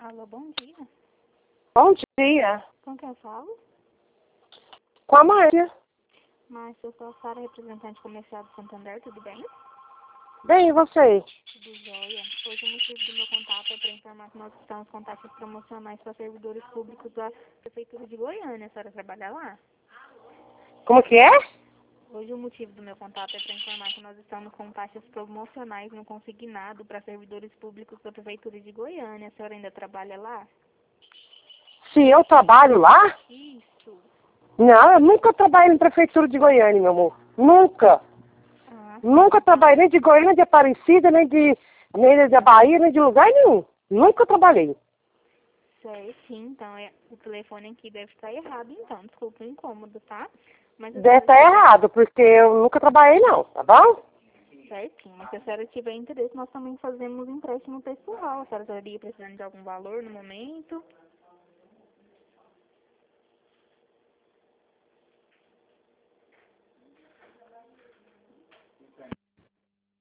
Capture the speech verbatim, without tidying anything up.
Alô, bom dia. Bom dia. Com quem eu falo? Com a Márcia. Márcia, eu sou a Sara, representante comercial do Santander, tudo bem? Bem, e você? Tudo jóia. Hoje o motivo do meu contato é para informar que nós estamos com taxas promocionais para servidores públicos da Prefeitura de Goiânia. A senhora trabalha lá? Como que é? Hoje o motivo do meu contato é para informar que nós estamos com taxas promocionais no consignado para servidores públicos da Prefeitura de Goiânia. A senhora ainda trabalha lá? Se eu trabalho lá? Isso. Não, eu nunca trabalhei na Prefeitura de Goiânia, meu amor. Nunca. Ah, Nunca trabalhei nem de Goiânia, nem de Aparecida, nem de, nem da Bahia, nem de lugar nenhum. Nunca trabalhei. sei, sim, então é, o telefone aqui deve estar errado, então, desculpa o incômodo, tá? Mas a Deve senhora estar tiver errado, porque eu nunca trabalhei não, tá bom? certinho, mas se a senhora tiver interesse, nós também fazemos empréstimo pessoal. A senhora estaria precisando de algum valor no momento?